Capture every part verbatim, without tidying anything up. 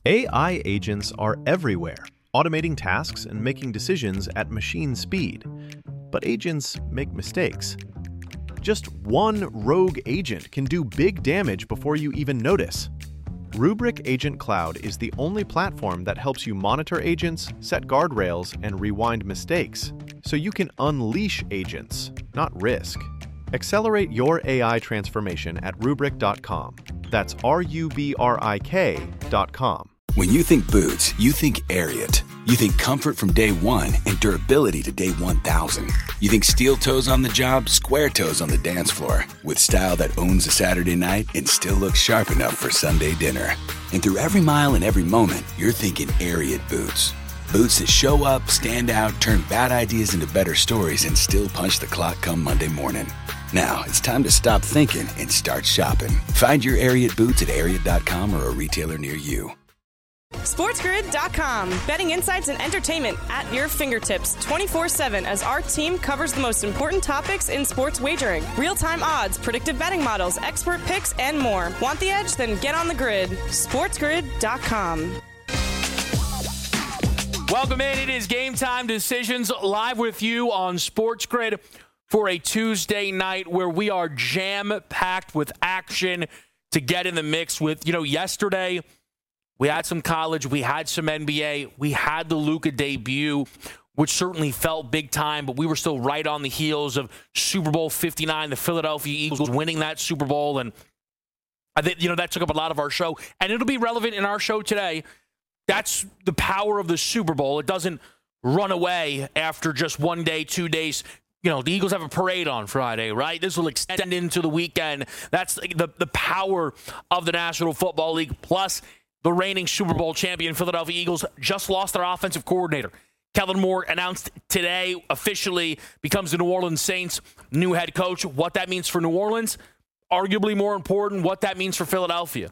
A I agents are everywhere, automating tasks and making decisions at machine speed. But agents make mistakes. Just one rogue agent can do big damage before you even notice. Rubrik Agent Cloud is the only platform that helps you monitor agents, set guardrails, and rewind mistakes, so you can unleash agents, not risk. Accelerate your A I transformation at rubrik dot com. That's R U B R I K dot com. When you think boots, you think Ariat. You think comfort from day one and durability to day one thousand. You think steel toes on the job, square toes on the dance floor. With style that owns a Saturday night and still looks sharp enough for Sunday dinner. And through every mile and every moment, you're thinking Ariat boots. Boots that show up, stand out, turn bad ideas into better stories, and still punch the clock come Monday morning. Now, it's time to stop thinking and start shopping. Find your Ariat boots at ariat dot com or a retailer near you. SportsGrid dot com. Betting insights and entertainment at your fingertips twenty-four seven as our team covers the most important topics in sports wagering. Real-time odds, predictive betting models, expert picks, and more. Want the edge? Then get on the grid. SportsGrid dot com. Welcome in. It is Game Time Decisions live with you on Sports Grid for a Tuesday night where we are jam-packed with action to get in the mix with. You know, yesterday we had some college, we had some N B A, we had the Luka debut, which certainly felt big time, but we were still right on the heels of Super Bowl fifty-nine, the Philadelphia Eagles winning that Super Bowl, and I think, you know, that took up a lot of our show, and it'll be relevant in our show today. That's the power of the Super Bowl. It doesn't run away after just one day, two days. You know, the Eagles have a parade on Friday, right? This will extend into the weekend. That's the, the power of the National Football League. Plus, the reigning Super Bowl champion Philadelphia Eagles just lost their offensive coordinator. Kellen Moore announced today officially becomes the New Orleans Saints' new head coach. What that means for New Orleans, arguably more important, what that means for Philadelphia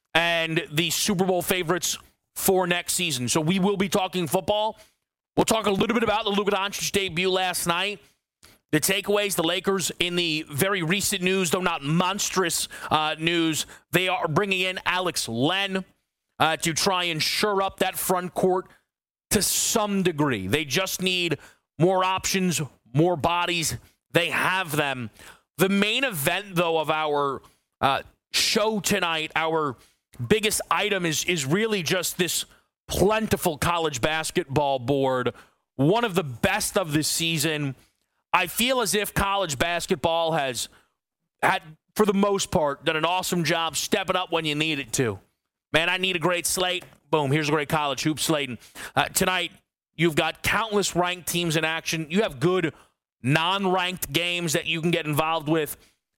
and the Super Bowl favorites for next season. So we will be talking football. We'll talk a little bit about the Luka Doncic debut last night. The takeaways, the Lakers in the very recent news, though not monstrous uh, news, they are bringing in Alex Len uh, to try and shore up that front court to some degree. They just need more options, more bodies. They have them. The main event, though, of our uh, show tonight, our biggest item is is really just this plentiful college basketball board, one of the best of this season. I feel as if college basketball has had, for the most part, done an awesome job stepping up when you need it to. Man, I need a great slate. Boom, here's a great college hoop slate. Uh, tonight, you've got countless ranked teams in action. You have good non-ranked games that you can get involved with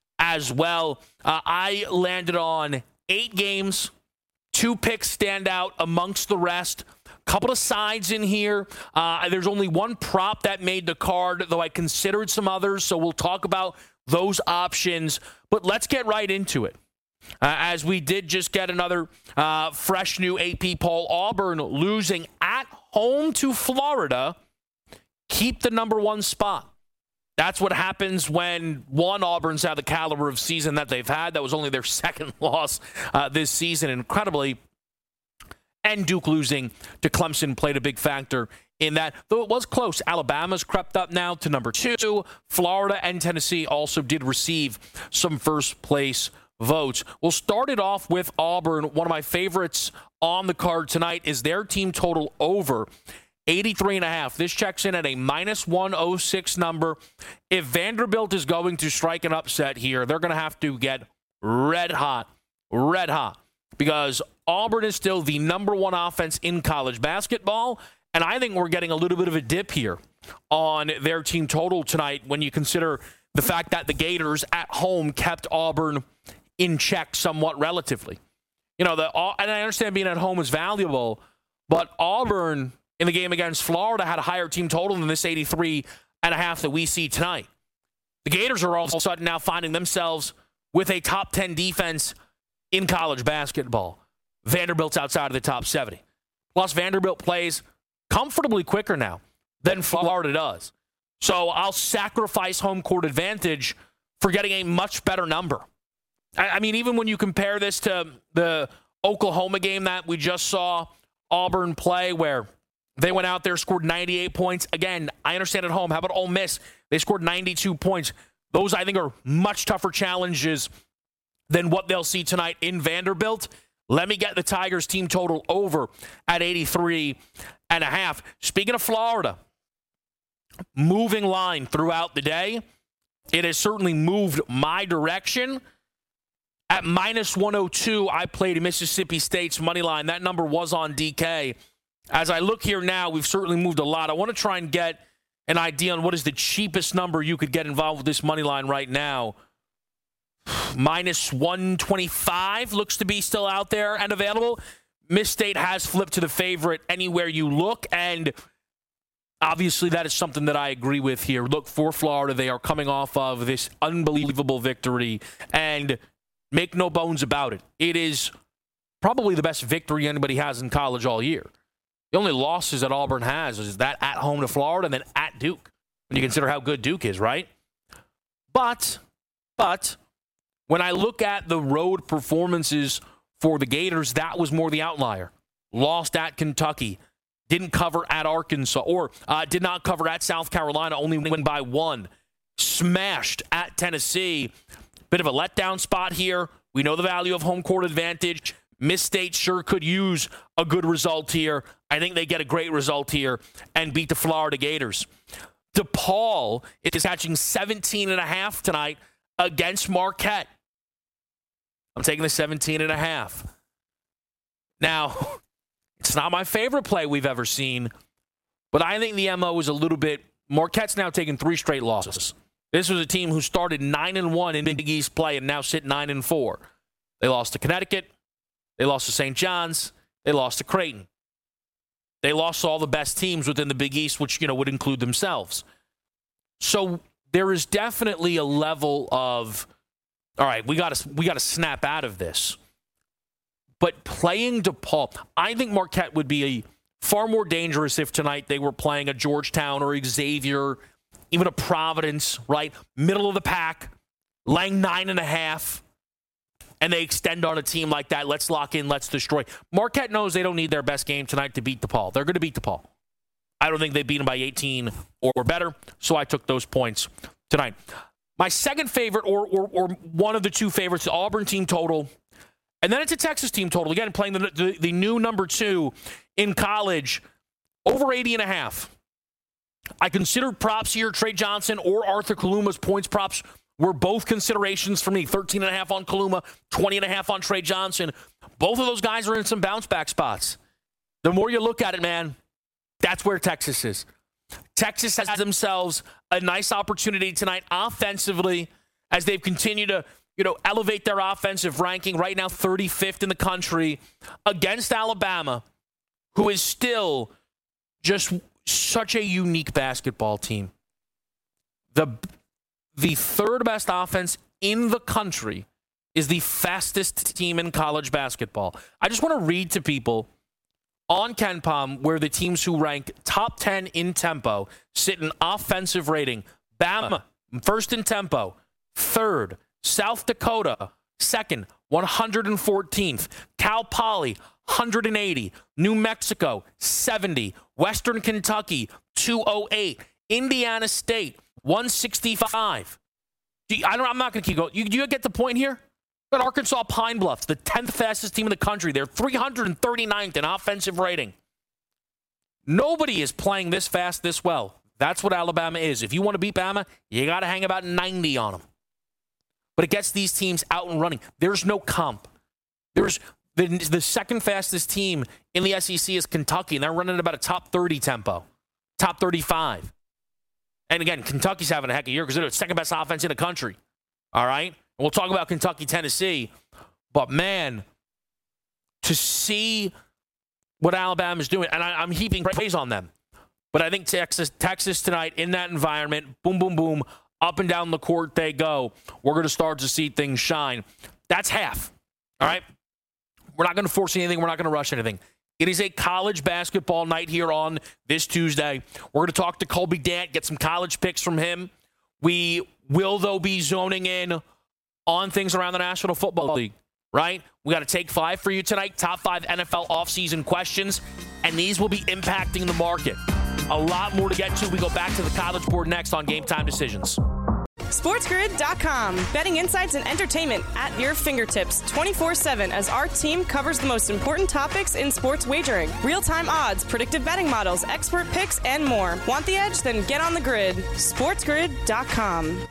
as well. Uh, I landed on eight games, two picks stand out amongst the rest. Couple of sides in here. Uh, there's only one prop that made the card, though I considered some others, so we'll talk about those options. But let's get right into it. Uh, as we did just get another uh, fresh new A P poll, Auburn losing at home to Florida, keep the number one spot. That's what happens when, one, Auburn's had the caliber of season that they've had. That was only their second loss uh, this season, incredibly. And Duke losing to Clemson played a big factor in that. Though it was close, Alabama's crept up now to number two. Florida and Tennessee also did receive some first-place votes. We'll start it off with Auburn. One of my favorites on the card tonight is their team total over eighty-three and a half. This checks in at a minus one oh six number. If Vanderbilt is going to strike an upset here, they're going to have to get red hot, red hot, because Auburn is still the number one offense in college basketball, and I think we're getting a little bit of a dip here on their team total tonight when you consider the fact that the Gators at home kept Auburn in check somewhat relatively. You know, the and I understand being at home is valuable, but Auburn in the game against Florida had a higher team total than this eighty-three and a half that we see tonight. The Gators are all of a sudden now finding themselves with a top ten defense in college basketball. Vanderbilt's outside of the top seventy. Plus, Vanderbilt plays comfortably quicker now than Florida does. So I'll sacrifice home court advantage for getting a much better number. I, I mean, even when you compare this to the Oklahoma game that we just saw Auburn play where they went out there, scored ninety-eight points. Again, I understand at home. How about Ole Miss? They scored ninety-two points. Those, I think, are much tougher challenges than what they'll see tonight in Vanderbilt. Let me get the Tigers team total over at eighty-three and a half. Speaking of Florida, moving line throughout the day. It has certainly moved my direction. At minus one oh two, I played Mississippi State's money line. That number was on D K. As I look here now, we've certainly moved a lot. I want to try and get an idea on what is the cheapest number you could get involved with this money line right now. minus one twenty-five looks to be still out there and available. Miss State has flipped to the favorite anywhere you look, and obviously that is something that I agree with here. Look, for Florida, they are coming off of this unbelievable victory, and make no bones about it. It is probably the best victory anybody has in college all year. The only losses that Auburn has is that at home to Florida and then at Duke, when you consider how good Duke is, right? But, but, when I look at the road performances for the Gators, that was more the outlier. Lost at Kentucky, didn't cover at Arkansas, or uh, did not cover at South Carolina, only win by one. Smashed at Tennessee. Bit of a letdown spot here. We know the value of home court advantage. Miss State sure could use a good result here. I think they get a great result here and beat the Florida Gators. DePaul is catching seventeen and a half tonight against Marquette. I'm taking the seventeen and a half. Now, it's not my favorite play we've ever seen, but I think the M O is a little bit. Marquette's now taken three straight losses. This was a team who started nine and one in Big East play and now sit nine and four. They lost to Connecticut. They lost to Saint John's. They lost to Creighton. They lost to all the best teams within the Big East, which, you know, would include themselves. So there is definitely a level of, all right, we got to we got to snap out of this. But playing DePaul, I think Marquette would be a far more dangerous if tonight they were playing a Georgetown or Xavier, even a Providence, right? Middle of the pack, laying nine and a half, and they extend on a team like that. Let's lock in, let's destroy. Marquette knows they don't need their best game tonight to beat DePaul. They're going to beat DePaul. I don't think they beat them by eighteen or better, so I took those points tonight. My second favorite, or, or, or one of the two favorites, the Auburn team total, and then it's a Texas team total. Again, playing the, the, the new number two in college, over eighty and a half. I considered props here. Trey Johnson or Arthur Kaluma's points props were both considerations for me. thirteen and a half on Kaluma, twenty and a half on Trey Johnson. Both of those guys are in some bounce back spots. The more you look at it, man, that's where Texas is. Texas has themselves a nice opportunity tonight offensively as they've continued to, you know, elevate their offensive ranking. Right now, thirty-fifth in the country against Alabama, who is still just such a unique basketball team. The, the third best offense in the country is the fastest team in college basketball. I just want to read to people on KenPom where the teams who rank top ten in tempo sit in offensive rating. Bama, first in tempo. Third, South Dakota, second, one hundred fourteenth. Cal Poly, one hundred eighty. New Mexico, seventy. Western Kentucky, two oh eight. Indiana State, one sixty-five. I don't, I'm not going to keep going. You, you get the point here? But Arkansas Pine Bluffs, the tenth fastest team in the country. They're three hundred thirty-ninth in offensive rating. Nobody is playing this fast, this well. That's what Alabama is. If you want to beat Bama, you got to hang about ninety on them. But it gets these teams out and running. There's no comp. There's the, the second fastest team in the S E C is Kentucky, and they're running about a top thirty tempo, top thirty-five. And again, Kentucky's having a heck of a year because they're the second best offense in the country. All right? We'll talk about Kentucky, Tennessee. But, man, to see what Alabama's doing, and I, I'm heaping praise on them. But I think Texas, Texas tonight in that environment, boom, boom, boom, up and down the court they go. We're going to start to see things shine. That's half. All right? We're not going to force anything. We're not going to rush anything. It is a college basketball night here on this Tuesday. We're going to talk to Colby Dant, get some college picks from him. We will, though, be zoning in on things around the National Football League. right? We got to take five for you tonight, top five N F L offseason questions, and these will be impacting the market. A lot more to get to. We go back to the College Board next on Game Time Decisions. SportsGrid dot com. Betting insights and entertainment at your fingertips twenty-four seven as our team covers the most important topics in sports wagering. Real-time odds, predictive betting models, expert picks, and more. Want the edge? Then get on the grid. SportsGrid dot com.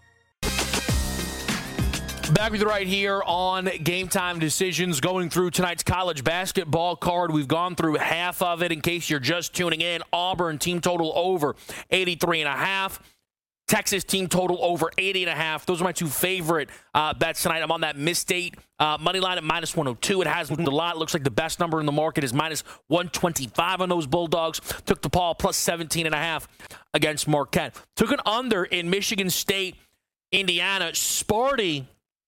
Back with you right here on Game Time Decisions, going through tonight's college basketball card. We've gone through half of it in case you're just tuning in. Auburn team total over eighty-three and a half. Texas team total over eighty and a half. Those are my two favorite uh, bets tonight. I'm on that Mid-State uh, money line at minus one oh two. It has moved a lot. It looks like the best number in the market is minus one twenty-five on those Bulldogs. Took the Paul plus seventeen and a half against Marquette. Took an under in Michigan State, Indiana. Sparty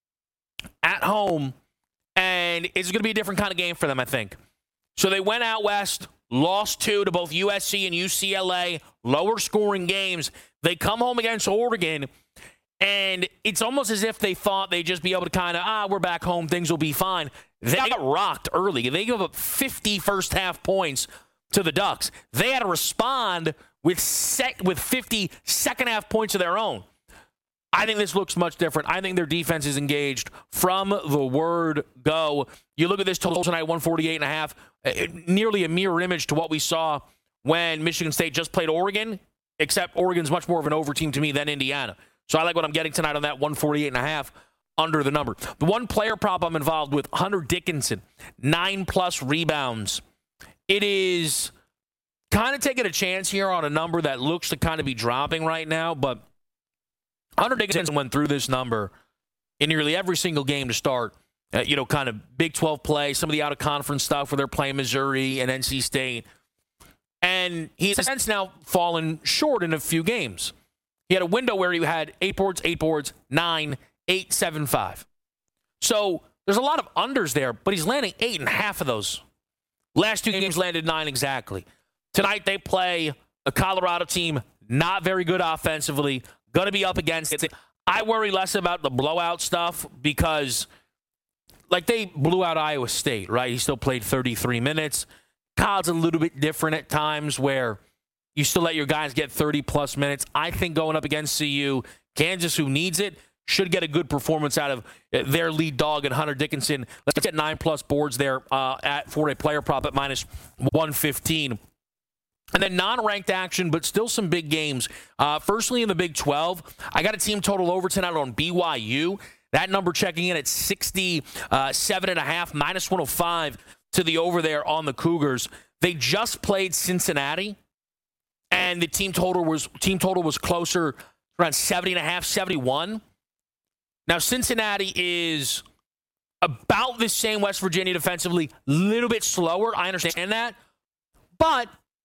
at home, and it's going to be a different kind of game for them, I think. So they went out west, lost two to both U S C and U C L A, lower scoring games. They come home against Oregon, and it's almost as if they thought they'd just be able to kind of, ah, we're back home, things will be fine. They got rocked early. They gave up fifty first half points to the Ducks. They had to respond with sec- with fifty second half points of their own. I think this looks much different. I think their defense is engaged from the word go. You look at this total tonight, one forty-eight and a half, nearly a mirror image to what we saw when Michigan State just played Oregon, except Oregon's much more of an over team to me than Indiana. So I like what I'm getting tonight on that one forty-eight and a half under the number. The one player prop I'm involved with, Hunter Dickinson, nine plus rebounds. It is kind of taking a chance here on a number that looks to kind of be dropping right now, but Hunter Dickinson went through this number in nearly every single game to start. Uh, you know, kind of Big twelve play, some of the out-of-conference stuff where they're playing Missouri and N C State. And he's since now fallen short in a few games. He had a window where he had eight boards, eight boards, nine, eight, seven, five. So there's a lot of unders there, but he's landing eight and a half of those. Last two games landed nine exactly. Tonight they play a Colorado team not very good offensively, going to be up against it. I worry less about the blowout stuff because, like, they blew out Iowa State, right? He still played thirty-three minutes. Codd's a little bit different at times where you still let your guys get thirty-plus minutes. I think going up against C U, Kansas, who needs it, should get a good performance out of their lead dog and Hunter Dickinson. Let's get nine-plus boards there uh, at for a player prop at minus one fifteen. And then non-ranked action, but still some big games. Uh, firstly, in the Big twelve, I got a team total over tonight on B Y U. That number checking in at sixty-seven and a half, minus one oh five to the over there on the Cougars. They just played Cincinnati, and the team total was team total was closer, around seventy and a half, seventy-one. Now, Cincinnati is about the same West Virginia defensively, a little bit slower. I understand that. But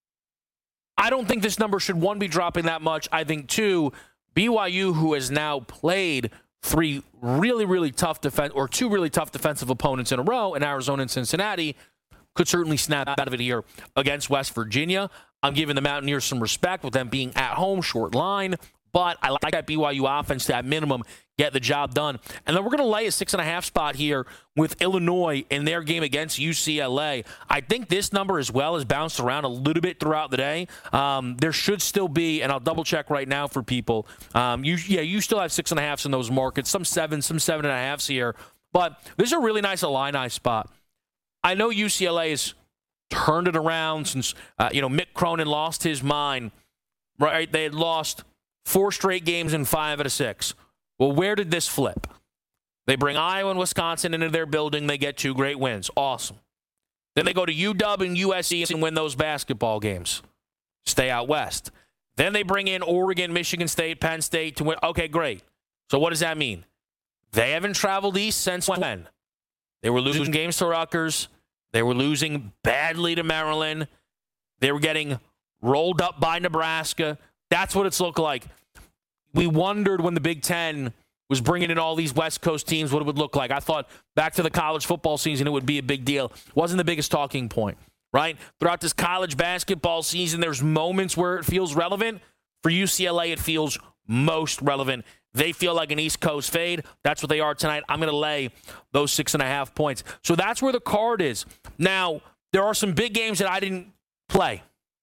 I don't think this number should, one, be dropping that much. I think, two, B Y U, who has now played three really, really tough defense or two really tough defensive opponents in a row in Arizona and Cincinnati, could certainly snap out of it here against West Virginia. I'm giving the Mountaineers some respect with them being at home, short line. But I like that B Y U offense to, at minimum, get the job done. And then we're going to lay a six and a half spot here with Illinois in their game against U C L A. I think this number as well has bounced around a little bit throughout the day. Um, there should still be, and I'll double check right now for people. Um, you, yeah, you still have six and a halves in those markets, some seven, some seven and a halves here. But this is a really nice Illini spot. I know U C L A has turned it around since uh, you know Mick Cronin lost his mind. Right, they had lost four straight games in five out of six. Well, where did this flip? They bring Iowa and Wisconsin into their building. They get two great wins. Awesome. Then they go to U W and U S C and win those basketball games. Stay out west. Then they bring in Oregon, Michigan State, Penn State to win. Okay, great. So what does that mean? They haven't traveled east since when? They were losing games to Rutgers. They were losing badly to Maryland. They were getting rolled up by Nebraska. That's what it's looked like. We wondered when the Big Ten was bringing in all these West Coast teams what it would look like. I thought back to the college football season it would be a big deal. Wasn't the biggest talking point, right? Throughout this college basketball season, there's moments where it feels relevant. For U C L A, it feels most relevant They feel like an East Coast fade. That's what they are tonight. I'm going to lay those six and a half points. So that's where the card is. Now, there are some big games that I didn't play.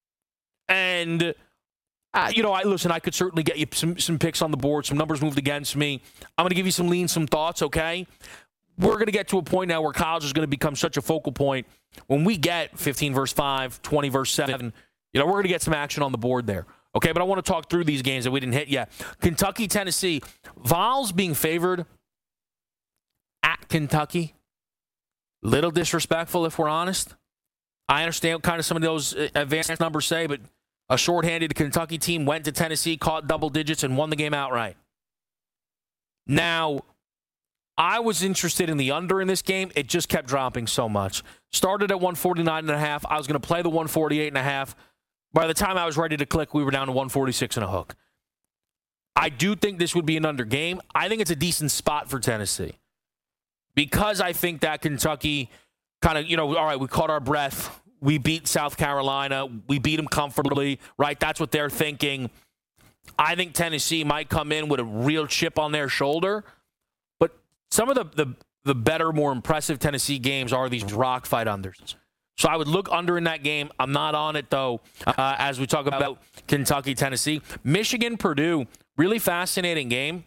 And, uh, you know, I listen, I could certainly get you some, some picks on the board. Some numbers moved against me. I'm going to give you some leans, some thoughts, okay? We're going to get to a point now where college is going to become such a focal point. When we get fifteen versus five, twenty versus seven, you know, we're going to get some action on the board there. Okay, but I want to talk through these games that we didn't hit yet. Kentucky, Tennessee. Vols being favored at Kentucky. Little disrespectful, if we're honest. I understand what kind of some of those advanced numbers say, but a shorthanded Kentucky team went to Tennessee, caught double digits, and won the game outright. Now, I was interested in the under in this game. It just kept dropping so much. Started at one forty-nine and a half. I was going to play the one forty-eight and a half. By the time I was ready to click, we were down to one forty-six and a hook. I do think this would be an under game. I think it's a decent spot for Tennessee because I think that Kentucky kind of, you know, all right, we caught our breath. We beat South Carolina. We beat them comfortably, right? That's what they're thinking. I think Tennessee might come in with a real chip on their shoulder. But some of the, the, the better, more impressive Tennessee games are these rock fight unders. So I would look under in that game. I'm not on it, though, uh, as we talk about Kentucky, Tennessee. Michigan, Purdue, really fascinating game.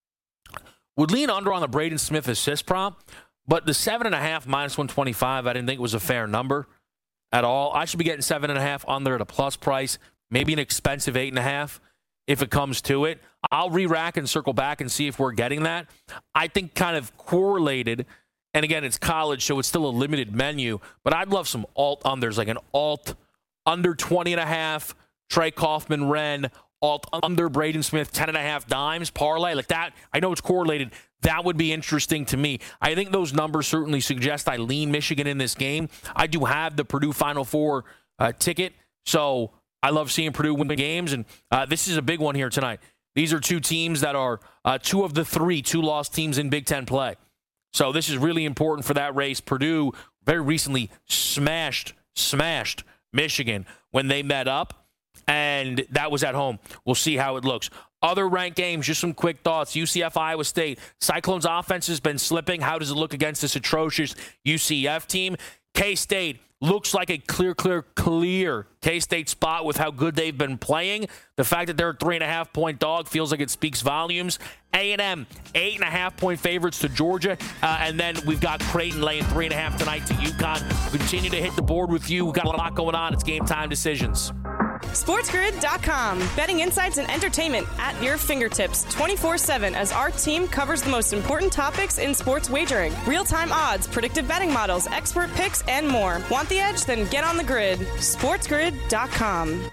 Would lean under on the Braden Smith assist prop, but the seven and a half minus one twenty-five, I didn't think was a fair number at all. I should be getting seven and a half under at a plus price, maybe an expensive eight and a half if it comes to it. I'll re-rack and circle back and see if we're getting that. I think kind of correlated. And again, it's college, so it's still a limited menu. But I'd love some alt unders, like an alt under twenty and a half, Trey Kaufman-Wren, alt under Braden Smith, ten and a half dimes, parlay. Like that, I know it's correlated. That would be interesting to me. I think those numbers certainly suggest I lean Michigan in this game. I do have the Purdue Final Four uh, ticket, so I love seeing Purdue win the games. And uh, this is a big one here tonight. These are two teams that are uh, two of the three two-loss teams in Big Ten play. So this is really important for that race. Purdue very recently smashed, smashed Michigan when they met up, and that was at home. We'll see how it looks. Other ranked games, just some quick thoughts. U C F, Iowa State. Cyclones offense has been slipping. How does it look against this atrocious U C F team? K-State looks like a clear, clear, clear K-State spot with how good they've been playing. The fact that they're a three and a half point dog feels like it speaks volumes. A and M, eight and a half point favorites to Georgia. Uh, and then we've got Creighton laying three and a half tonight to UConn. We'll continue to hit the board with you. We've got a lot going on. It's game time decisions. SportsGrid dot com. Betting insights and entertainment at your fingertips twenty-four seven as our team covers the most important topics in sports wagering. Real-time odds, predictive betting models, expert picks, and more. Want the edge? Then get on the grid. SportsGrid dot com.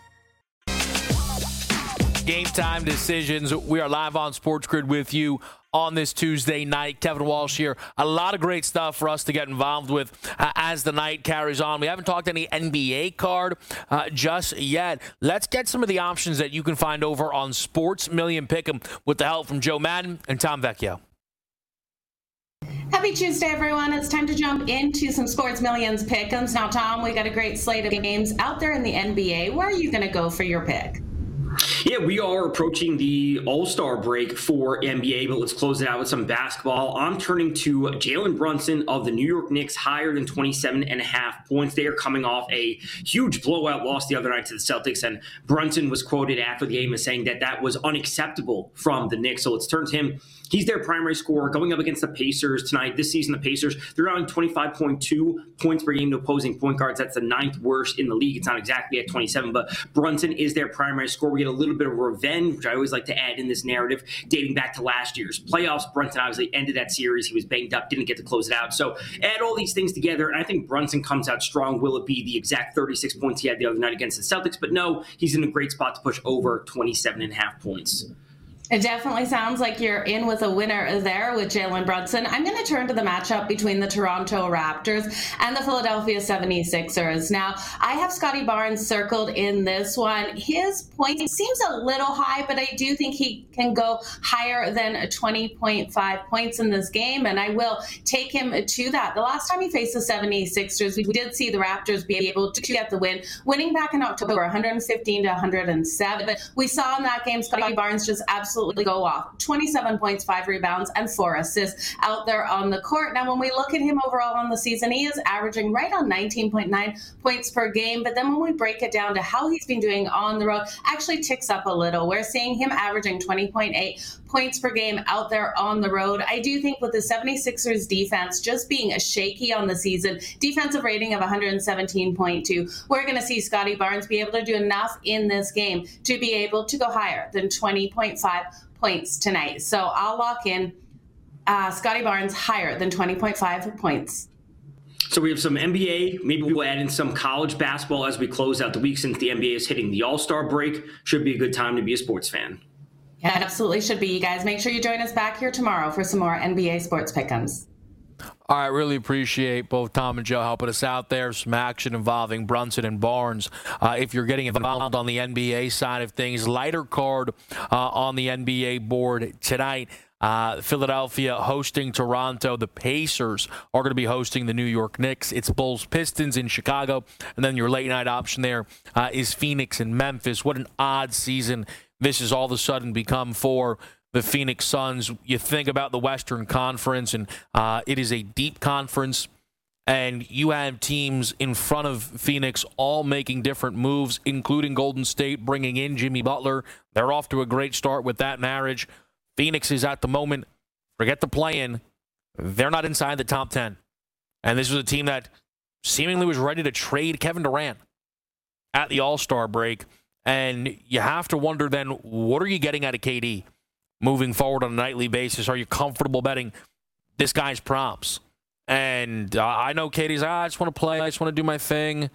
Game time decisions. We are live on Sports Grid with you on this Tuesday night. Kevin Walsh here. A lot of great stuff for us to get involved with uh, as the night carries on. We haven't talked any N B A card uh, just yet. Let's get some of the options that you can find over on Sports Million Pick'em with the help from Joe Madden and Tom Vecchio. Happy Tuesday, everyone. It's time to jump into some Sports Millions Pick'ems. Now, Tom, we got a great slate of games out there in the N B A. Where are you going to go for your pick? Yeah, we are approaching the All-Star break for N B A, but let's close it out with some basketball. I'm turning to Jalen Brunson of the New York Knicks, higher than twenty-seven and a half points. They are coming off a huge blowout loss the other night to the Celtics, and Brunson was quoted after the game as saying that that was unacceptable from the Knicks. So let's turn to him. He's their primary scorer going up against the Pacers tonight. This season, the Pacers, they're around twenty-five point two points per game to opposing point guards. That's the ninth worst in the league. It's not exactly at twenty-seven, but Brunson is their primary scorer. We get a little bit of revenge, which I always like to add in this narrative, dating back to last year's playoffs. Brunson obviously ended that series. He was banged up, didn't get to close it out. So add all these things together, and I think Brunson comes out strong. Will it be the exact thirty-six points he had the other night against the Celtics? But no, he's in a great spot to push over twenty-seven and a half points. It definitely sounds like you're in with a winner there with Jalen Brunson. I'm going to turn to the matchup between the Toronto Raptors and the Philadelphia seventy-sixers. Now, I have Scotty Barnes circled in this one. His point seems a little high, but I do think he can go higher than twenty point five points in this game, and I will take him to that. The last time he faced the seventy-sixers, we did see the Raptors be able to get the win, winning back in October, one fifteen to one oh seven. We saw in that game Scotty Barnes just absolutely absolutely go off. twenty-seven points, five rebounds, and four assists out there on the court. Now, when we look at him overall on the season, he is averaging right on nineteen point nine points per game. But then when we break it down to how he's been doing on the road, actually ticks up a little. We're seeing him averaging twenty point eight points per game out there on the road. I do think with the seventy-sixers defense just being a shaky on the season, defensive rating of one seventeen point two, we're going to see Scottie Barnes be able to do enough in this game to be able to go higher than twenty point five points tonight. So I'll lock in uh, Scottie Barnes higher than twenty point five points. So we have some N B A. Maybe we'll add in some college basketball as we close out the week, since the N B A is hitting the All-Star break. Should be a good time to be a sports fan. Yeah, it absolutely should be. You guys, make sure you join us back here tomorrow for some more N B A sports pick'ems. All right, really appreciate both Tom and Joe helping us out there. Some action involving Brunson and Barnes. Uh, if you're getting involved on the N B A side of things, lighter card uh, on the N B A board tonight. Uh, Philadelphia hosting Toronto. The Pacers are going to be hosting the New York Knicks. It's Bulls Pistons in Chicago. And then your late night option there uh, is Phoenix and Memphis. What an odd season this has all of a sudden become for the Phoenix Suns. You think about the Western Conference, and uh, it is a deep conference. And you have teams in front of Phoenix all making different moves, including Golden State bringing in Jimmy Butler. They're off to a great start with that marriage. Phoenix is at the moment, forget the play-in, they're not inside the top ten. And this was a team that seemingly was ready to trade Kevin Durant at the All-Star break. And you have to wonder then, what are you getting out of K D moving forward on a nightly basis? Are you comfortable betting this guy's props? And uh, I know K D's, ah, I just want to play, I just want to do my thing.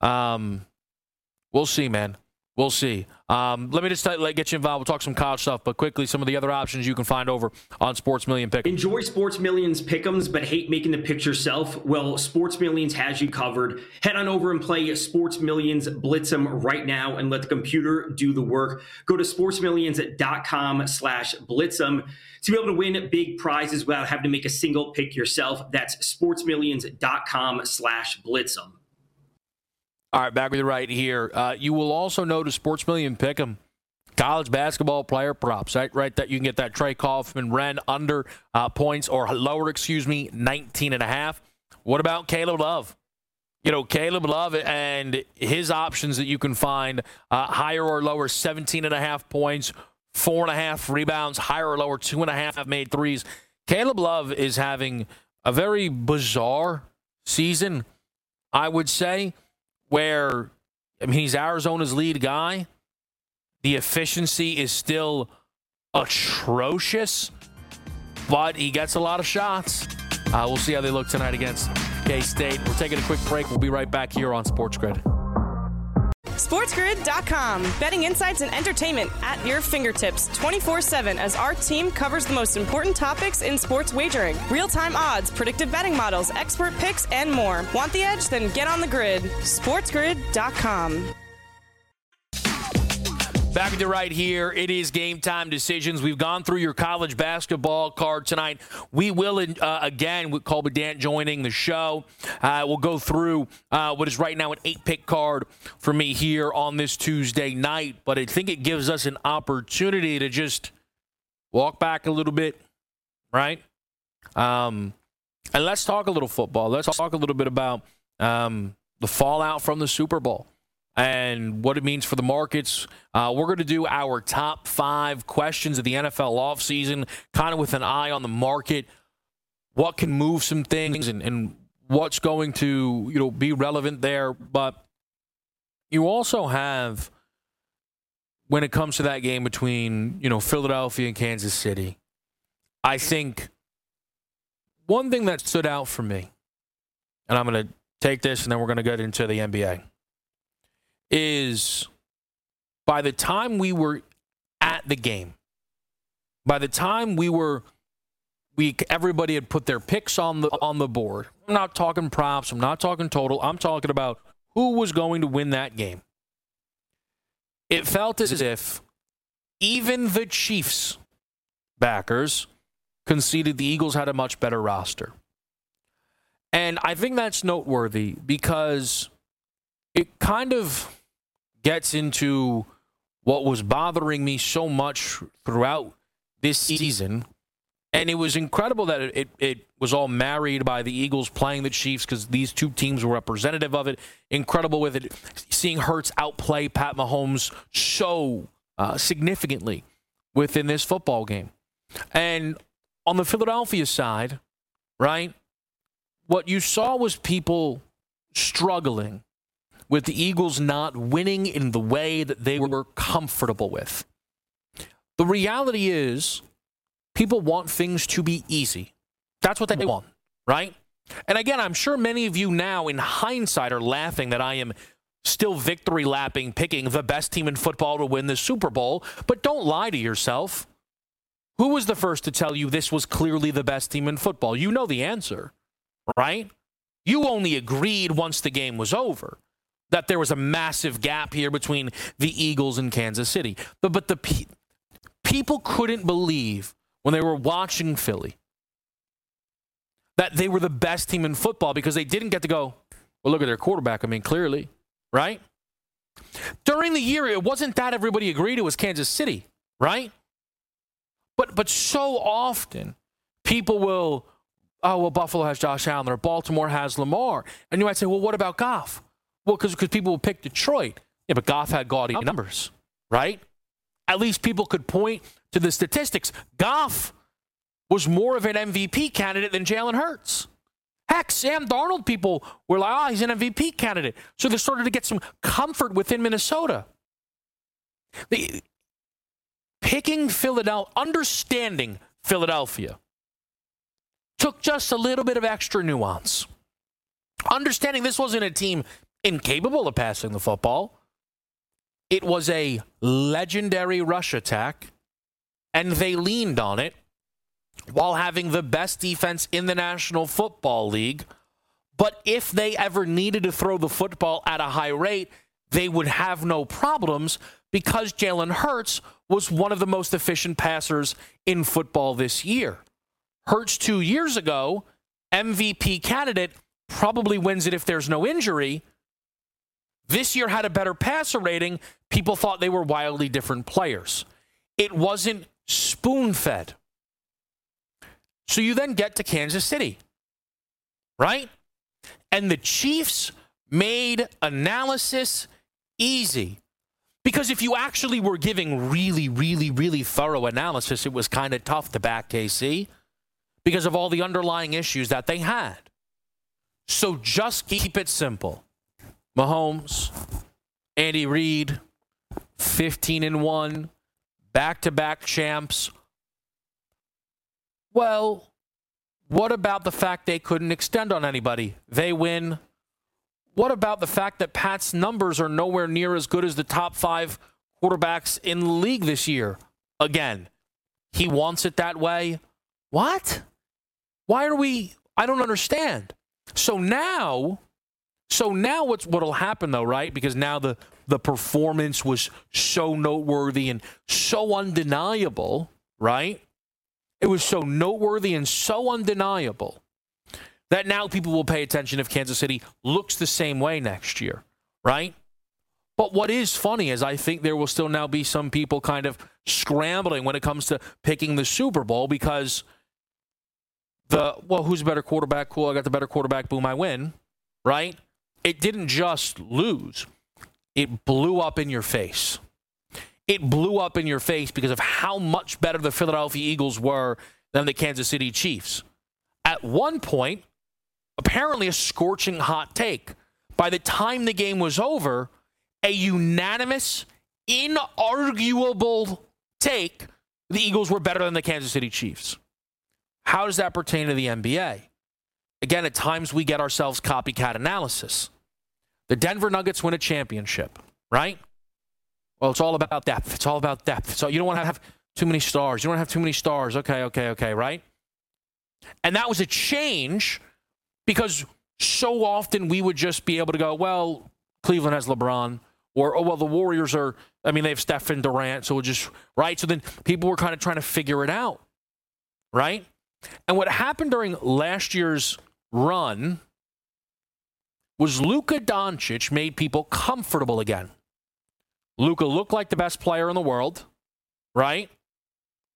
Um, we'll see, man. We'll see. Um, let me just let, get you involved. We'll talk some college stuff, but quickly, some of the other options you can find over on Sports Million Pick'em. Enjoy Sports Millions Pick'ems, but hate making the picks yourself? Well, Sports Millions has you covered. Head on over and play Sports Millions Blitz'em right now and let the computer do the work. Go to sportsmillions.com slash blitz'em to be able to win big prizes without having to make a single pick yourself. That's sportsmillions.com slash blitz'em. All right, back with you right here. Uh, you will also notice Sports Million Pick'em, college basketball player props, right? Right, that you can get that Trey Kaufman, Ren under uh, points or lower, excuse me, nineteen and a half. What about Caleb Love? You know, Caleb Love and his options that you can find uh, higher or lower, seventeen and a half points, four and a half rebounds, higher or lower, two and a half made threes. Caleb Love is having a very bizarre season, I would say, where, I mean, he's Arizona's lead guy. The efficiency is still atrocious, but he gets a lot of shots. Uh, we'll see how they look tonight against K-State. We're taking a quick break. We'll be right back here on Sports Grid. SportsGrid dot com. Betting insights and entertainment at your fingertips twenty-four seven as our team covers the most important topics in sports wagering. Real-time odds, predictive betting models, expert picks, and more. Want the edge? Then get on the grid. SportsGrid dot com. Back with you right here. It is Game Time Decisions. We've gone through your college basketball card tonight. We will, uh, again, with Colby Dant joining the show, uh, we'll go through uh, what is right now an eight-pick card for me here on this Tuesday night. But I think it gives us an opportunity to just walk back a little bit, right? Um, and let's talk a little football. Let's talk a little bit about um, the fallout from the Super Bowl and what it means for the markets. Uh, we're going to do our top five questions of the N F L offseason, kind of with an eye on the market, what can move some things and, and what's going to, you know, be relevant there. But you also have, when it comes to that game between, you know, Philadelphia and Kansas City, I think one thing that stood out for me, and I'm going to take this and then we're going to get into the N B A, is by the time we were at the game, by the time we were, we everybody had put their picks on the on the board. I'm not talking props. I'm not talking total. I'm talking about who was going to win that game. It felt as if even the Chiefs backers conceded the Eagles had a much better roster. And I think that's noteworthy because it kind of gets into what was bothering me so much throughout this season. And it was incredible that it, it, it was all married by the Eagles playing the Chiefs because these two teams were representative of it. Incredible with it, seeing Hurts outplay Pat Mahomes so uh, significantly within this football game. And on the Philadelphia side, right, what you saw was people struggling with the Eagles not winning in the way that they were comfortable with. The reality is, people want things to be easy. That's what they want, right? And again, I'm sure many of you now, in hindsight, are laughing that I am still victory lapping, picking the best team in football to win the Super Bowl. But don't lie to yourself. Who was the first to tell you this was clearly the best team in football? You know the answer, right? You only agreed once the game was over that there was a massive gap here between the Eagles and Kansas City. But, but the pe- people couldn't believe when they were watching Philly that they were the best team in football because they didn't get to go, well, look at their quarterback. I mean, clearly, right? During the year, it wasn't that everybody agreed it was Kansas City, right? But but so often, people will, oh, well, Buffalo has Josh Allen or Baltimore has Lamar. And you might say, well, what about Goff? Well, because people will pick Detroit. Yeah, but Goff had gaudy numbers, right? At least people could point to the statistics. Goff was more of an M V P candidate than Jalen Hurts. Heck, Sam Darnold, people were like, oh, he's an M V P candidate. So they started to get some comfort within Minnesota. The, picking Philadelphia, understanding Philadelphia, took just a little bit of extra nuance. Understanding this wasn't a team incapable of passing the football. It was a legendary rush attack, and they leaned on it while having the best defense in the National Football League. But if they ever needed to throw the football at a high rate, they would have no problems because Jalen Hurts was one of the most efficient passers in football this year. Hurts two years ago, M V P candidate, probably wins it if there's no injury. This year had a better passer rating. People thought they were wildly different players. It wasn't spoon-fed. So you then get to Kansas City, right? And the Chiefs made analysis easy. Because if you actually were giving really, really, really thorough analysis, it was kind of tough to back K C because of all the underlying issues that they had. So just keep it simple. Mahomes, Andy Reid, fifteen and one, back-to-back champs. Well, what about the fact they couldn't extend on anybody? They win. What about the fact that Pat's numbers are nowhere near as good as the top five quarterbacks in the league this year? Again, he wants it that way. What? Why are we? I don't understand. So now, so now what's what'll happen though, right? Because now the the performance was so noteworthy and so undeniable, right? It was so noteworthy and so undeniable that now people will pay attention if Kansas City looks the same way next year, right? But what is funny is I think there will still now be some people kind of scrambling when it comes to picking the Super Bowl because the, well, who's a better quarterback? Cool, I got the better quarterback. Boom, I win, right? It didn't just lose. It blew up in your face. It blew up in your face because of how much better the Philadelphia Eagles were than the Kansas City Chiefs. At one point, apparently a scorching hot take. By the time the game was over, a unanimous, inarguable take, the Eagles were better than the Kansas City Chiefs. How does that pertain to the N B A? Again, at times we get ourselves copycat analysis. The Denver Nuggets win a championship, right? Well, it's all about depth. It's all about depth. So you don't want to have too many stars. You don't have too many stars. Okay, okay, okay, right? And that was a change because so often we would just be able to go, well, Cleveland has LeBron. Or, oh, well, the Warriors are, I mean, they have Steph and Durant. So we'll just, right? So then people were kind of trying to figure it out, right? And what happened during last year's run was Luka Doncic made people comfortable again. Luka looked like the best player in the world, right?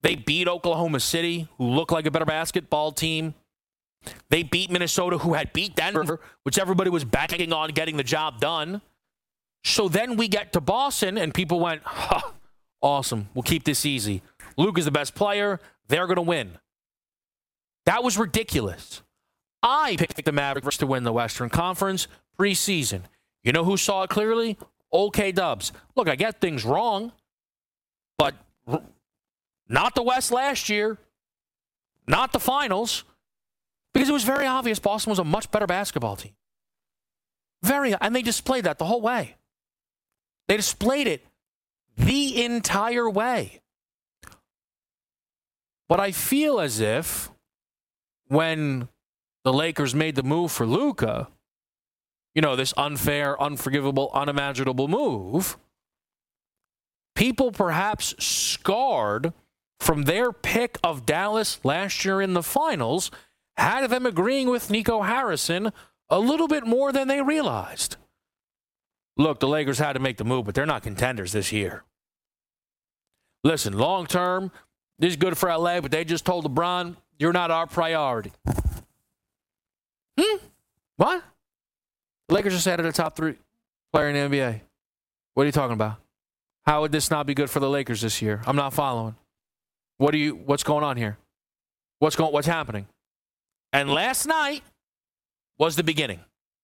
They beat Oklahoma City, who looked like a better basketball team. They beat Minnesota, who had beat Denver, which everybody was banking on getting the job done. So then we get to Boston, and people went, huh, awesome, we'll keep this easy. Luke is the best player. They're going to win. That was ridiculous. I picked the Mavericks to win the Western Conference preseason. You know who saw it clearly? Old K-Dubs. Look, I get things wrong, but not the West last year, not the finals, because it was very obvious Boston was a much better basketball team. Very, and they displayed that the whole way. They displayed it the entire way. But I feel as if when the Lakers made the move for Luka, you know, this unfair, unforgivable, unimaginable move, people perhaps scarred from their pick of Dallas last year in the finals had them agreeing with Nico Harrison a little bit more than they realized. Look, the Lakers had to make the move, but they're not contenders this year. Listen, long term, this is good for L A, but they just told LeBron, you're not our priority. Hmm? What? The Lakers just added a top three player in the N B A. What are you talking about? How would this not be good for the Lakers this year? I'm not following. What do you? What's going on here? What's going? What's happening? And last night was the beginning.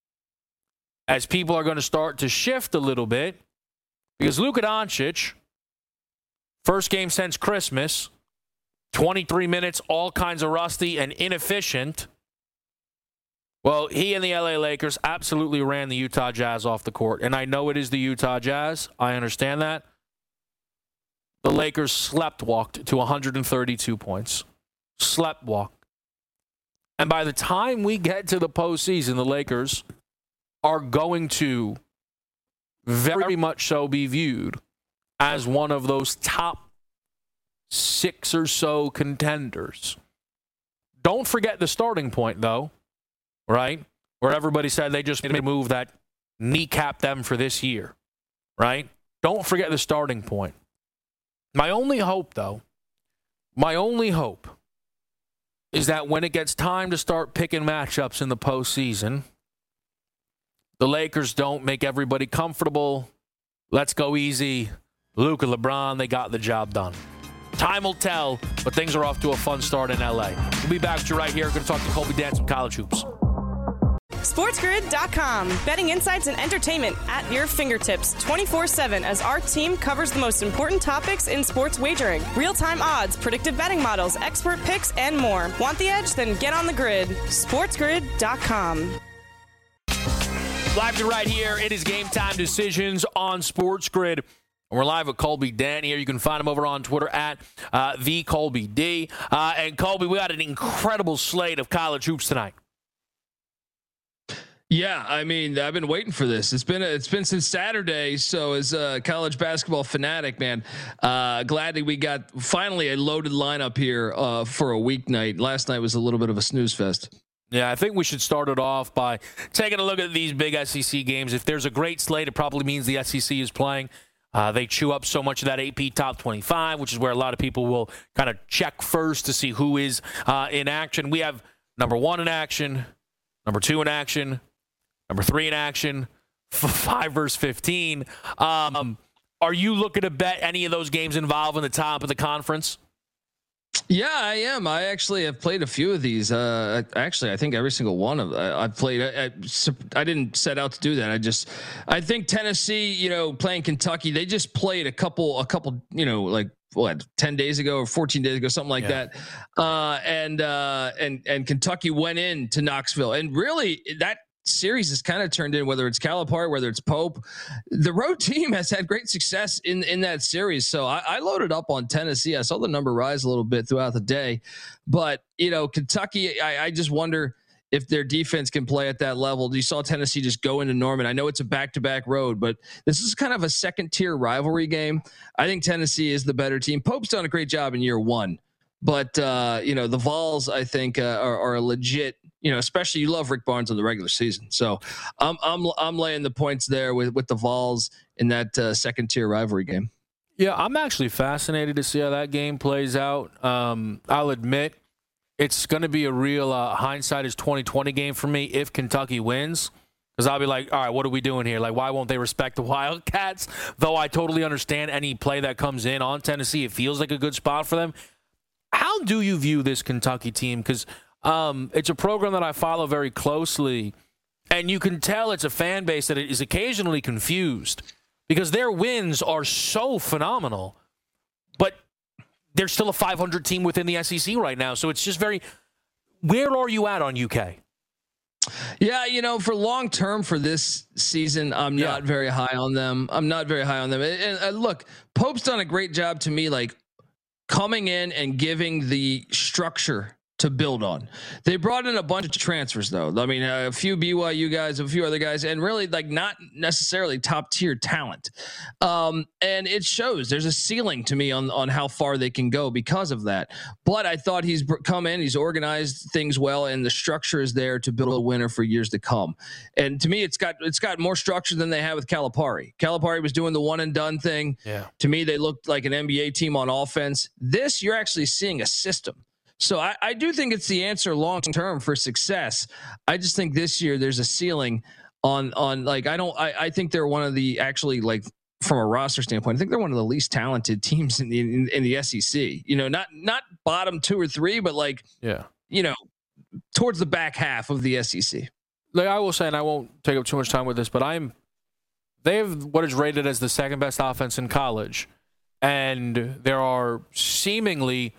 As people are going to start to shift a little bit, because Luka Doncic, first game since Christmas, twenty-three minutes, all kinds of rusty and inefficient. Well, he and the L A Lakers absolutely ran the Utah Jazz off the court. And I know it is the Utah Jazz. I understand that. The Lakers sleptwalked to one hundred thirty-two points. Sleptwalked. And by the time we get to the postseason, the Lakers are going to very much so be viewed as one of those top six or so contenders. Don't forget the starting point, though, right? Where everybody said they just made a move that kneecapped them for this year, right? Don't forget the starting point. My only hope, though, my only hope is that when it gets time to start picking matchups in the postseason, the Lakers don't make everybody comfortable. Let's go easy. Luka, LeBron, they got the job done. Time will tell, but things are off to a fun start in L A. We'll be back with you right here. Going to talk to Colby Dance from College Hoops. SportsGrid dot com. Betting insights and entertainment at your fingertips twenty-four seven as our team covers the most important topics in sports wagering. Real-time odds, predictive betting models, expert picks, and more. Want the edge? Then get on the grid. SportsGrid dot com. Live to right here. It is Game Time Decisions on Sports Grid. We're live with Colby Dan here. You can find him over on Twitter at uh, the Colby D. Uh, and Colby, we got an incredible slate of college hoops tonight. Yeah, I mean, I've been waiting for this. It's been it's been since Saturday. So as a college basketball fanatic, man, uh, glad that we got finally a loaded lineup here uh, for a weeknight. Last night was a little bit of a snooze fest. Yeah, I think we should start it off by taking a look at these big S E C games. If there's a great slate, it probably means the S E C is playing. Uh, they chew up so much of that A P top twenty-five, which is where a lot of people will kind of check first to see who is uh, in action. We have number one in action, number two in action, number three in action, five versus fifteen. Um, are you looking to bet any of those games involving the top of the conference? Yeah, I am. I actually have played a few of these. Uh, actually, I think every single one of I, I've played. I, I, I didn't set out to do that. I just, I think Tennessee, you know, playing Kentucky, they just played a couple, a couple, you know, like what, ten days ago or fourteen days ago, something like yeah. that. Uh, and, uh, and, and Kentucky went in to Knoxville, and really that series has kind of turned in, whether it's Calipari, whether it's Pope, the road team has had great success in, in that series. So I, I loaded up on Tennessee. I saw the number rise a little bit throughout the day, but you know, Kentucky, I, I just wonder if their defense can play at that level. You saw Tennessee just go into Norman. I know it's a back-to-back road, but this is kind of a second tier rivalry game. I think Tennessee is the better team. Pope's done a great job in year one, but uh, you know, the Vols, I think uh, are, are a legit, you know, especially you love Rick Barnes in the regular season. So I'm I'm I'm laying the points there with, with the Vols in that uh, second tier rivalry game. Yeah, I'm actually fascinated to see how that game plays out. Um, I'll admit it's going to be a real uh, hindsight is twenty twenty game for me if Kentucky wins. Because I'll be like, all right, what are we doing here? Like, why won't they respect the Wildcats? Though I totally understand any play that comes in on Tennessee. It feels like a good spot for them. How do you view this Kentucky team? Because um, it's a program that I follow very closely, and you can tell it's a fan base that is occasionally confused because their wins are so phenomenal, but they're still a five hundred team within the S E C right now. So it's just very – where are you at on U K? Yeah, you know, for long term for this season, I'm yeah. not very high on them. I'm not very high on them. And, and uh, look, Pope's done a great job to me, like coming in and giving the structure to build on. They brought in a bunch of transfers, though. I mean, a few B Y U guys, a few other guys, and really like not necessarily top tier talent. Um, and it shows there's a ceiling to me on, on how far they can go because of that. But I thought he's come in, he's organized things well, and the structure is there to build a winner for years to come. And to me, it's got it's got more structure than they had with Calipari. Calipari was doing the one and done thing. Yeah. To me, they looked like an N B A team on offense. This, you're actually seeing a system. So I, I do think it's the answer long term for success. I just think this year there's a ceiling on on like I don't I, I think they're one of the actually like from a roster standpoint, I think they're one of the least talented teams in the in, in the S E C. You know, not not bottom two or three, but like yeah, you know, towards the back half of the S E C. Like I will say, and I won't take up too much time with this, but I'm they have what is rated as the second best offense in college, and there are seemingly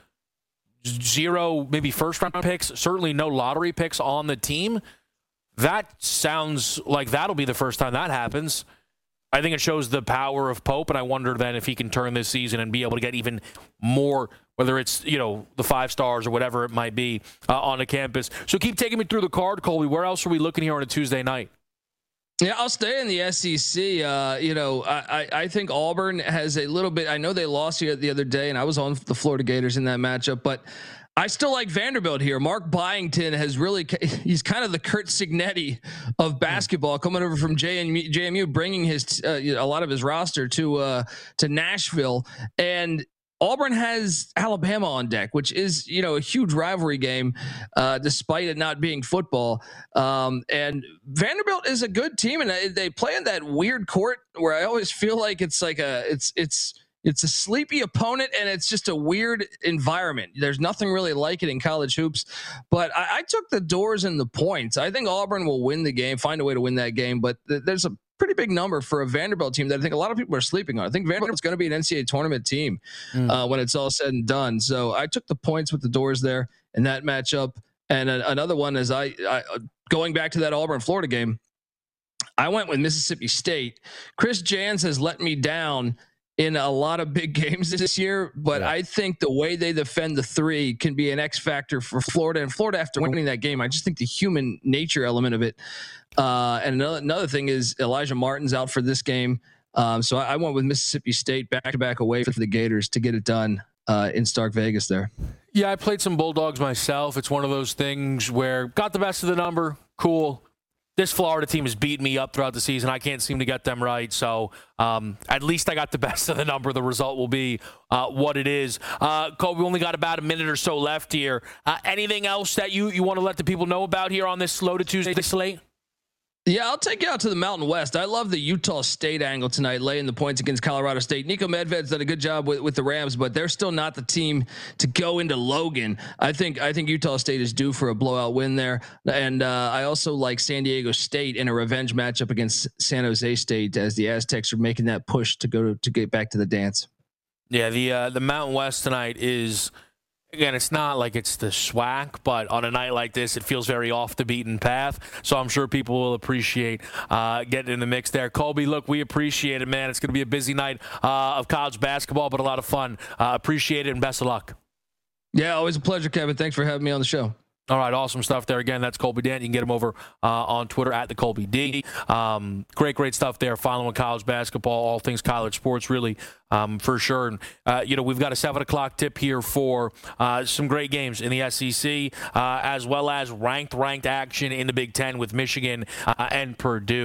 zero, maybe first round picks, certainly no lottery picks on the team. That sounds like that'll be the first time that happens. I think it shows the power of Pope, and I wonder then if he can turn this season and be able to get even more, whether it's, you know, the five stars or whatever it might be uh, on the campus. So keep taking me through the card, Colby. Where else are we looking here on a Tuesday night? Yeah, I'll stay in the S E C. Uh, you know, I, I think Auburn has a little bit. I know they lost here the other day, and I was on the Florida Gators in that matchup, but I still like Vanderbilt here. Mark Byington has really, he's kind of the Kurt Signetti of basketball, coming over from J M U, bringing his uh, a lot of his roster to uh, to Nashville. And Auburn has Alabama on deck, which is, you know, a huge rivalry game, uh, despite it not being football. Um, and Vanderbilt is a good team, and they play in that weird court where I always feel like it's like a it's it's it's a sleepy opponent, and it's just a weird environment. There's nothing really like it in college hoops. But I, I took the doors and the points. I think Auburn will win the game, find a way to win that game. But th- there's a pretty big number for a Vanderbilt team that I think a lot of people are sleeping on. I think Vanderbilt's going to be an N C double A tournament team mm. uh, when it's all said and done. So I took the points with the doors there in that matchup. And a, another one is I, I going back to that Auburn Florida game, I went with Mississippi State. Chris Jans has let me down in a lot of big games this year, but yeah. I think the way they defend the three can be an X factor for Florida. And Florida, after winning that game, I just think the human nature element of it. Uh, and another, another thing is Elijah Martin's out for this game. Um, so I, I went with Mississippi State back to back away for the Gators to get it done uh, in Stark Vegas there. Yeah, I played some Bulldogs myself. It's one of those things where got the best of the number. Cool. This Florida team has beaten me up throughout the season. I can't seem to get them right. So um, at least I got the best of the number. The result will be uh, what it is. Uh, Cole, we only got about a minute or so left here. Uh, anything else that you, you want to let the people know about here on this loaded Tuesday slate? Yeah, I'll take you out to the Mountain West. I love the Utah State angle tonight, laying the points against Colorado State. Nico Medved's done a good job with, with the Rams, but they're still not the team to go into Logan. I think I think Utah State is due for a blowout win there. And uh, I also like San Diego State in a revenge matchup against San Jose State as the Aztecs are making that push to go to, to get back to the dance. Yeah, the uh, the Mountain West tonight is... Again, it's not like it's the SWAC, but on a night like this, it feels very off the beaten path. So I'm sure people will appreciate uh, getting in the mix there. Colby, look, we appreciate it, man. It's going to be a busy night uh, of college basketball, but a lot of fun. Uh, appreciate it, and best of luck. Yeah, always a pleasure, Kevin. Thanks for having me on the show. All right, awesome stuff there. Again, that's Colby Dant. You can get him over uh, on Twitter at the Colby D. Um, great, great stuff there. Following college basketball, all things college sports, really, um, for sure. And uh, you know, we've got a seven o'clock tip here for uh, some great games in the S E C, uh, as well as ranked, ranked action in the Big Ten with Michigan uh, and Purdue.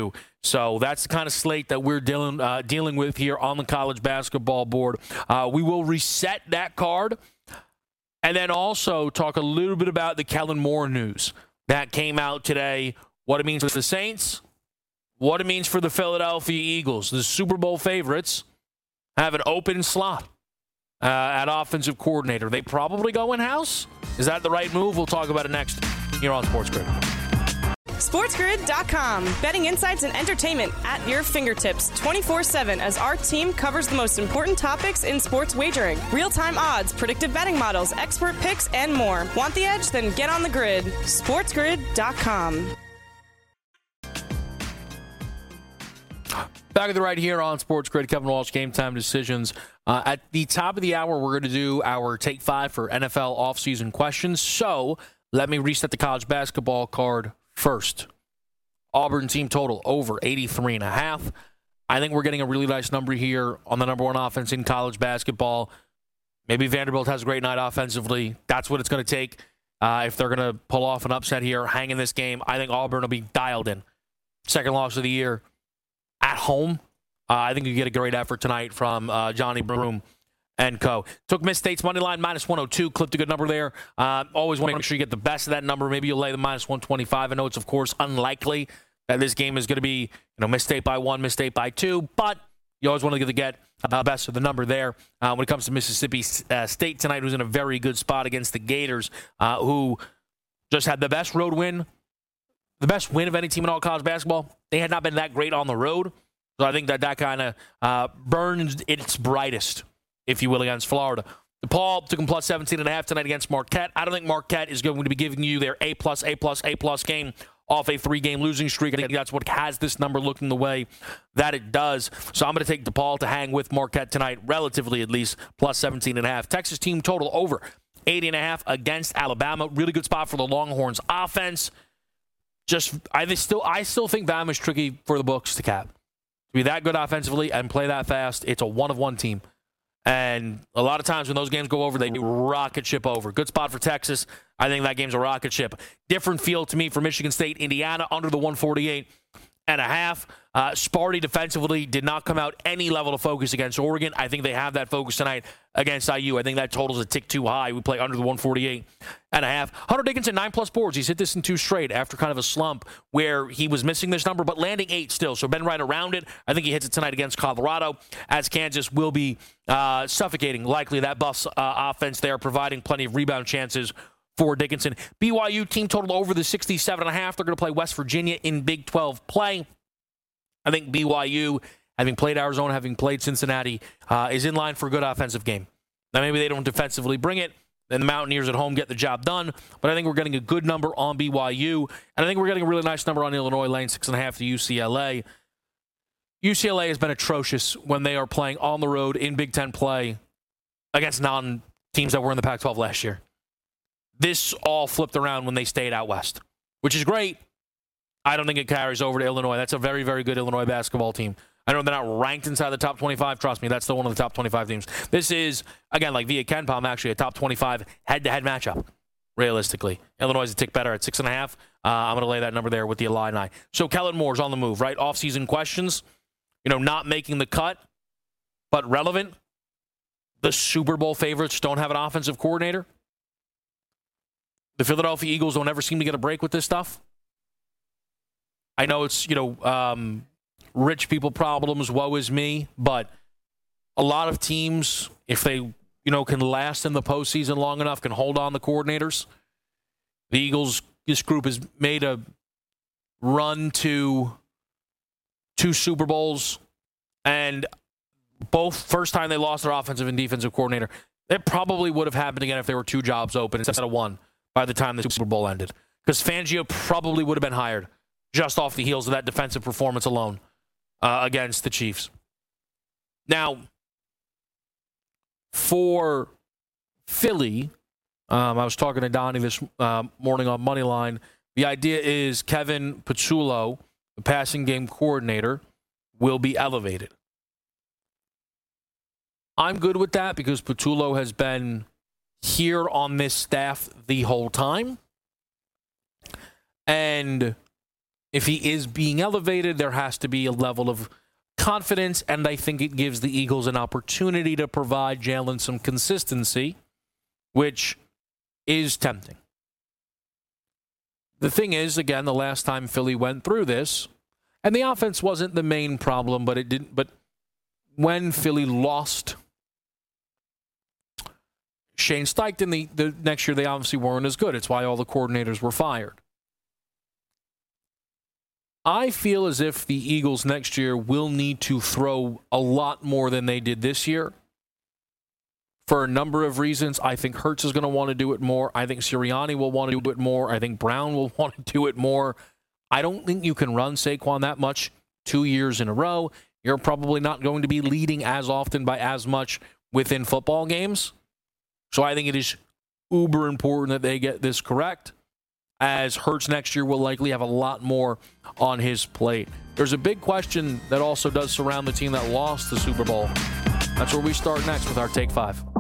So that's the kind of slate that we're dealing uh, dealing with here on the college basketball board. Uh, we will reset that card and then also talk a little bit about the Kellen Moore news that came out today, what it means for the Saints, what it means for the Philadelphia Eagles. The Super Bowl favorites have an open slot uh, at offensive coordinator. They probably go in-house. Is that the right move? We'll talk about it next here on Sports Grid. SportsGrid dot com. Betting insights and entertainment at your fingertips twenty-four seven as our team covers the most important topics in sports wagering. Real-time odds, predictive betting models, expert picks, and more. Want the edge? Then get on the grid. SportsGrid dot com. Back at the right here on Sports Grid, Kevin Walsh, Game Time Decisions. Uh, at the top of the hour, we're going to do our Take Five for N F L offseason questions. So let me reset the college basketball card first. Auburn team total over eighty-three and a half. I think we're getting a really nice number here on the number one offense in college basketball. Maybe Vanderbilt has a great night offensively. That's what it's going to take uh, if they're going to pull off an upset here, hang in this game. I think Auburn will be dialed in. Second loss of the year at home. Uh, I think you get a great effort tonight from uh, Johnny Broom and co. Took Miss State's money line, minus one oh two. Clipped a good number there. Uh, always want to make sure you get the best of that number. Maybe you'll lay the minus one twenty-five. I know it's, of course, unlikely that this game is going to be, you know, Miss State by one, Miss State by two, but you always want to get the best of the number there. Uh, when it comes to Mississippi uh, State tonight, who's in a very good spot against the Gators, uh, who just had the best road win, the best win of any team in all college basketball. They had not been that great on the road, so I think that that kind of uh, burns its brightest, if you will, against Florida. DePaul took them plus seventeen and a half tonight against Marquette. I don't think Marquette is going to be giving you their A-plus, A-plus, A-plus game off a three-game losing streak. I think that's what has this number looking the way that it does. So I'm going to take DePaul to hang with Marquette tonight, relatively at least, plus seventeen and a half. Texas team total over eighty and a half against Alabama. Really good spot for the Longhorns offense. Just, I still, I still think Bama's tricky for the books to cap. To be that good offensively and play that fast, it's a one-of-one team. And a lot of times when those games go over, they rocket ship over. Good spot for Texas. I think that game's a rocket ship. Different feel to me for Michigan State. Indiana under the one forty-eight and a half. Uh, Sparty defensively did not come out any level of focus against Oregon. I think they have that focus tonight against I U. I think that total's a tick too high. We play under the one forty-eight and a half. Hunter Dickinson, nine plus boards. He's hit this in two straight after kind of a slump where he was missing this number, but landing eight still. So been right around it. I think he hits it tonight against Colorado, as Kansas will be uh, suffocating likely that Buffs uh, offense there, providing plenty of rebound chances for Dickinson. B Y U team total over the sixty-seven and a half. They're going to play West Virginia in Big twelve play. I think B Y U, having played Arizona, having played Cincinnati, uh, is in line for a good offensive game. Now, maybe they don't defensively bring it, then the Mountaineers at home get the job done, but I think we're getting a good number on B Y U, and I think we're getting a really nice number on Illinois, laying six and a half to U C L A. U C L A has been atrocious when they are playing on the road in Big Ten play against non-teams that were in the Pac twelve last year. This all flipped around when they stayed out west, which is great. I don't think it carries over to Illinois. That's a very, very good Illinois basketball team. I know they're not ranked inside the top twenty-five. Trust me, that's still one of the top twenty-five teams. This is, again, like via KenPom, actually a top twenty-five head-to-head matchup, realistically. Illinois is a tick better at six and a half. Uh, I'm going to lay that number there with the Illini. So Kellen Moore's on the move, right? Off-season questions, you know, not making the cut, but relevant. The Super Bowl favorites don't have an offensive coordinator. The Philadelphia Eagles don't ever seem to get a break with this stuff. I know it's, you know, um, rich people problems, woe is me, but a lot of teams, if they, you know, can last in the postseason long enough, can hold on the coordinators. The Eagles, this group has made a run to two Super Bowls, and both first time they lost their offensive and defensive coordinator. It probably would have happened again if there were two jobs open instead of one by the time the Super Bowl ended, because Fangio probably would have been hired just off the heels of that defensive performance alone uh, against the Chiefs. Now, for Philly, um, I was talking to Donnie this uh, morning on Moneyline. The idea is Kevin Patullo, the passing game coordinator, will be elevated. I'm good with that because Patullo has been here on this staff the whole time. And if he is being elevated, there has to be a level of confidence, and I think it gives the Eagles an opportunity to provide Jalen some consistency, which is tempting. The thing is, again, the last time Philly went through this, and the offense wasn't the main problem, but it didn't. But when Philly lost Shane Steichen, the, the next year they obviously weren't as good. It's why all the coordinators were fired. I feel as if the Eagles next year will need to throw a lot more than they did this year for a number of reasons. I think Hurts is going to want to do it more. I think Sirianni will want to do it more. I think Brown will want to do it more. I don't think you can run Saquon that much two years in a row. You're probably not going to be leading as often by as much within football games. So I think it is uber important that they get this correct, as Hurts next year will likely have a lot more on his plate. There's a big question that also does surround the team that lost the Super Bowl. That's where we start next with our Take Five.